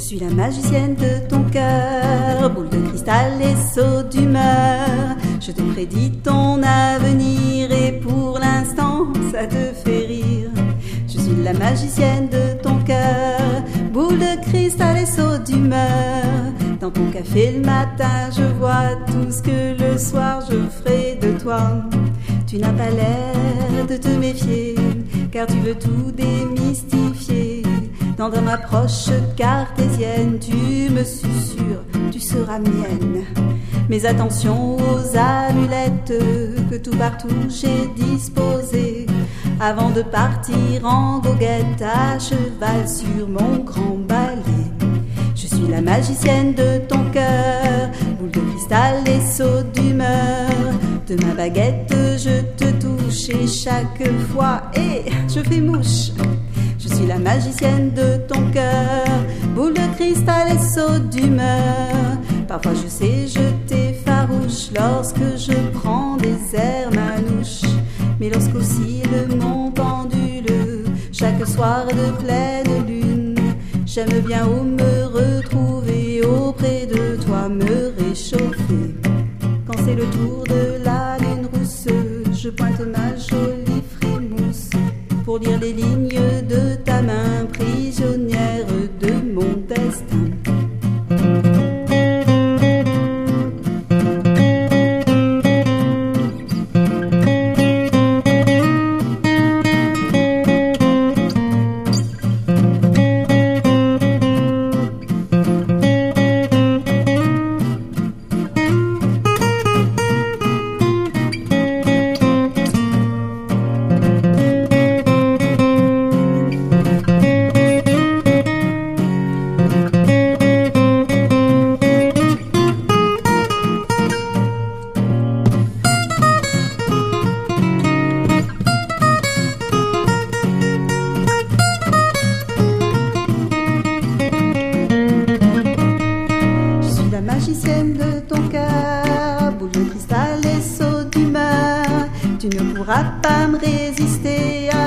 suis la magicienne de ton cœur, boule de cristal et saut d'humeur. Je te prédis ton avenir et pour l'instant ça te fait rire. Je suis la magicienne de ton cœur, boule de cristal et saut d'humeur. Dans ton café le matin je vois tout ce que le soir je ferai de toi. Tu n'as pas l'air de te méfier, car tu veux tout démystifier. Dans ton approche cartésienne, tu me susurres, tu seras mienne. Mais attention aux amulettes que tout partout j'ai disposées. Avant de partir en goguette à cheval sur mon grand balai. Je suis la magicienne de ton cœur, boule de cristal et saut d'humeur. De ma baguette je te touche et chaque fois, je fais mouche. Je suis la magicienne de ton cœur, boule de cristal et saut d'humeur. Parfois je sais jeter farouche lorsque je prends des airs manouches. Mais lorsqu'oscille mon pendule, chaque soir de pleine lune, j'aime bien me retrouver auprès de toi, me réchauffer. Quand c'est le tour de la lune rousse, je pointe ma jolie frimousse pour lire les lignes de ta main, prisonnière de mon destin. Magicienne de ton cœur, boule de cristal et saut d'humeur. Tu ne pourras pas me résister